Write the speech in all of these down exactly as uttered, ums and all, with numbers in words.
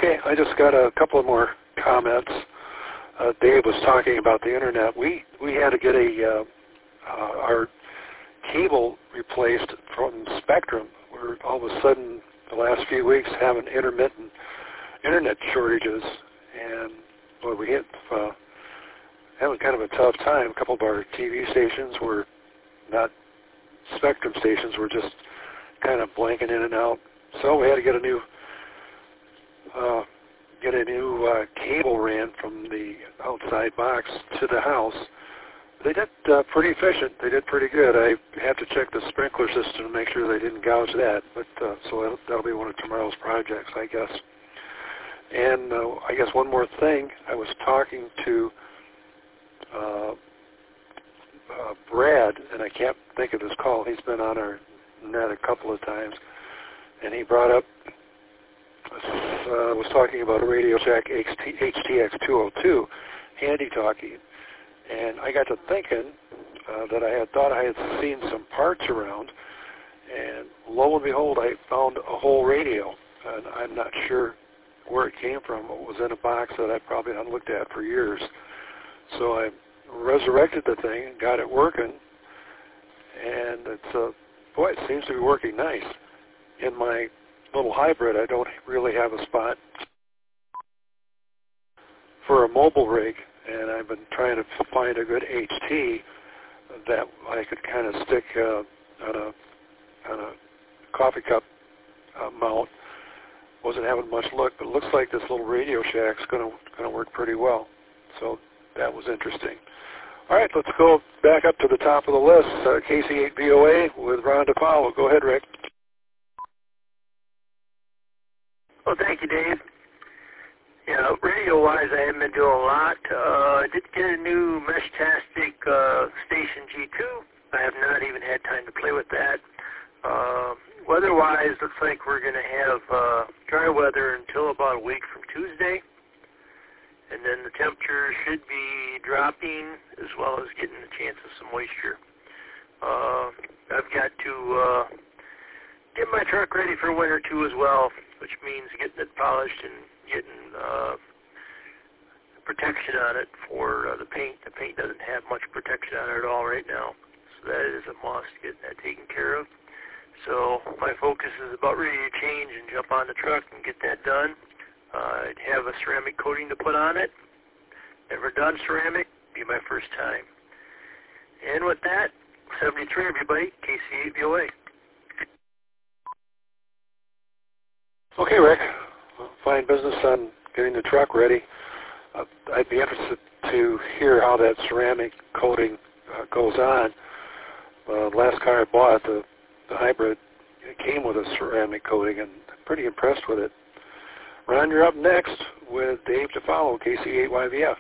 Okay, I just got a couple of more comments. Uh, Dave was talking about the internet. We we had to get a uh, uh, our cable replaced from Spectrum. We're all of a sudden the last few weeks having intermittent internet shortages, and well, we hit uh, having kind of a tough time. A couple of our T V stations were not Spectrum stations; were just kind of blanking in and out. So we had to get a new uh, get a new uh, cable ran from the outside box to the house. They did uh, pretty efficient. They did pretty good. I have to check the sprinkler system to make sure they didn't gouge that. But uh, so that'll, that'll be one of tomorrow's projects, I guess. And uh, I guess one more thing. I was talking to uh, uh, Brad, and I can't think of his call. He's been on our net a couple of times, and he brought up. Uh, was talking about a Radio Shack H T X two oh two handy talkie, and I got to thinking uh, that I had thought I had seen some parts around, and lo and behold, I found a whole radio, and I'm not sure where it came from. It was in a box that I probably hadn't looked at for years. So I resurrected the thing and got it working, and it's uh, boy, it seems to be working nice. In my little hybrid, I don't really have a spot for a mobile rig, and I've been trying to find a good H T that I could kind of stick uh, on a on a coffee cup uh, mount. Wasn't having much luck, but it looks like this little Radio Shack's going to going to work pretty well. So that was interesting. All right, let's go back up to the top of the list. Uh, K C eight V O A with Ron DePaulo. Go ahead, Rick. Well, thank you, Dave. Yeah, radio-wise, I haven't been doing a lot. Uh, I did get a new Mesh-tastic uh, Station G two. I have not even had time to play with that. Uh, weather-wise, looks like we're going to have uh, dry weather until about a week from Tuesday. And then the temperature should be dropping as well as getting a chance of some moisture. Uh, I've got to uh, get my truck ready for winter, too, as well, which means getting it polished and getting uh, protection on it for uh, the paint. The paint doesn't have much protection on it at all right now, so that is a must, getting that taken care of. So my focus is about ready to change and jump on the truck and get that done. Uh, I'd have a ceramic coating to put on it. Never done ceramic, be my first time. And with that, seventy-three everybody, K C eight V O A. Okay, Rick. Fine business on getting the truck ready. Uh, I'd be interested to hear how that ceramic coating uh, goes on. Uh, last car I bought, the, the hybrid, it came with a ceramic coating, and I'm pretty impressed with it. Ron, you're up next with Dave DePaulo, K C eight Y V F.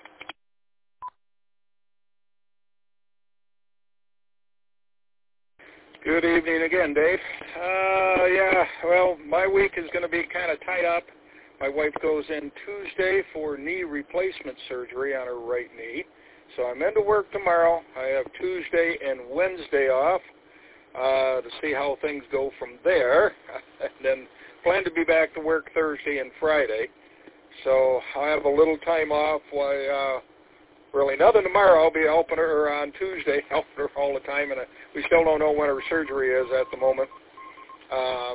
Good evening again, Dave. Uh, yeah, well, my week is going to be kind of tied up. My wife goes in Tuesday for knee replacement surgery on her right knee. So I'm into work tomorrow. I have Tuesday and Wednesday off uh, to see how things go from there. And then plan to be back to work Thursday and Friday. So I'll have a little time off while... Uh, Really, nothing tomorrow. I'll be helping her on Tuesday, helping her all the time, and uh, we still don't know when her surgery is at the moment. Um,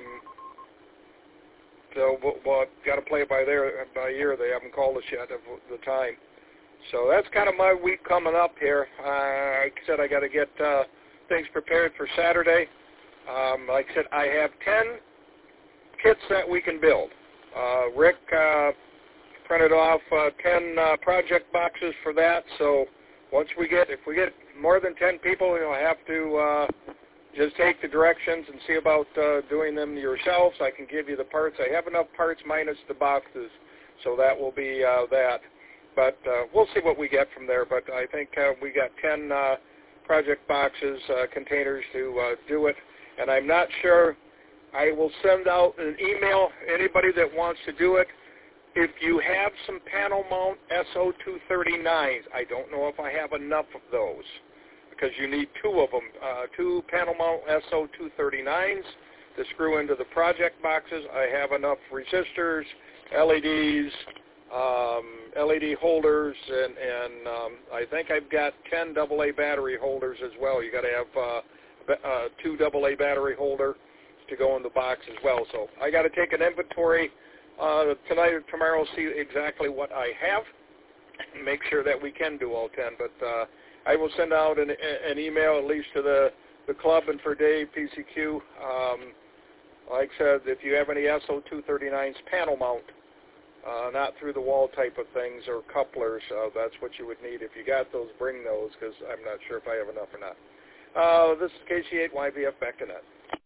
so we'll, we'll got to play it by their by ear. They haven't called us yet of the time. So that's kind of my week coming up here. Uh, like I said, I got to get uh, things prepared for Saturday. Um, like I said, I have ten kits that we can build. Uh, Rick. Uh, printed off uh, ten uh, project boxes for that, so once we get, if we get more than ten people, you'll have to uh, just take the directions and see about uh, doing them yourselves. I can give you the parts. I have enough parts minus the boxes, so that will be uh, that. But uh, we'll see what we get from there, but I think uh, we got ten uh, project boxes, uh, containers to uh, do it, and I'm not sure. I will send out an email, anybody that wants to do it. If you have some panel mount S O two thirty-nines, I don't know if I have enough of those because you need two of them, uh, two panel mount S O two thirty-nines to screw into the project boxes. I have enough resistors L E Ds, um, L E D holders, and, and um, I think I've got ten double A battery holders as well. You got to have uh, uh, two double A battery holder to go in the box as well. So I got to take an inventory uh, tonight or tomorrow, see exactly what I have, and make sure that we can do all ten. But uh, I will send out an, an email at least to the, the club and for Dave, P C Q. Um, like I said, if you have any S O two thirty-nines panel mount, uh, not through the wall type of things or couplers, uh, that's what you would need. If you got those, bring those, because I'm not sure if I have enough or not. Uh, this is K C eight Y V F back to net.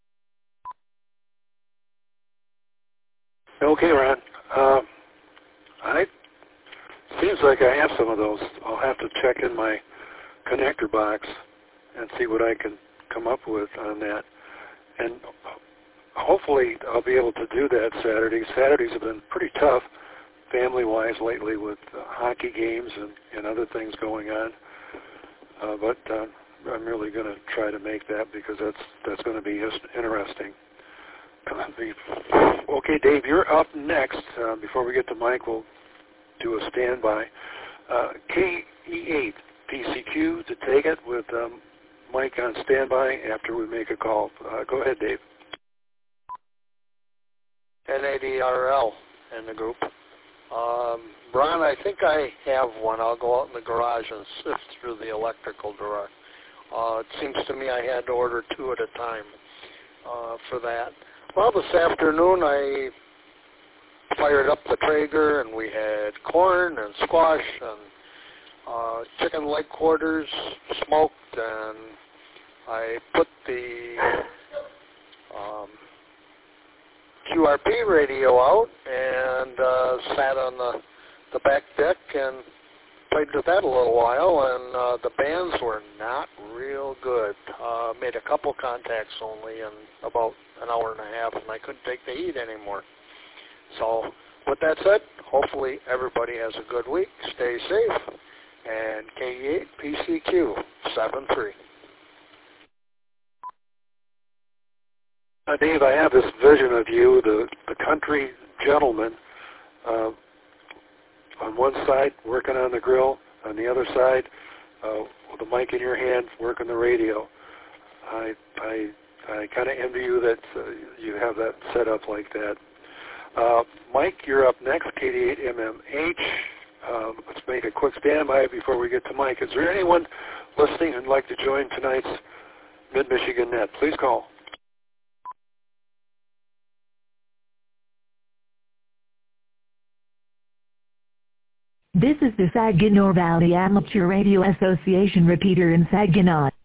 Okay, Ron. Uh, I seems like I have some of those. I'll have to check in my connector box and see what I can come up with on that. And hopefully I'll be able to do that Saturday. Saturdays have been pretty tough family-wise lately with uh, hockey games and, and other things going on. Uh, but uh, I'm really going to try to make that because that's that's going to be just interesting. Okay, Dave, you're up next. Uh, before we get to Mike, we'll do a standby. Uh, K E eight P C Q to take it with um, Mike on standby after we make a call. Uh, go ahead, Dave. N A D R L in the group. Um, Ron, I think I have one. I'll go out in the garage and sift through the electrical drawer. Uh, it seems to me I had to order two at a time uh, for that. Well, this afternoon I fired up the Traeger, and we had corn and squash and uh, chicken leg quarters smoked, and I put the um, Q R P radio out and uh, sat on the, the back deck and played with that a little while, and uh, the bands were not real good. Uh, made a couple contacts only in about an hour and a half, and I couldn't take the heat anymore. So with that said, hopefully everybody has a good week. Stay safe. And K E eight P C Q seven three. Uh, Dave, I have this vision of you, the, the country gentleman, uh, on one side working on the grill, on the other side uh, with a mic in your hand working the radio. I I I kind of envy you that uh, you have that set up like that. Uh, Mike, you're up next, K D eight M M H. Uh, let's make a quick standby before we get to Mike. Is there anyone listening who'd like to join tonight's Mid-Michigan Net? Please call. This is the Saginaw Valley Amateur Radio Association repeater in Saginaw.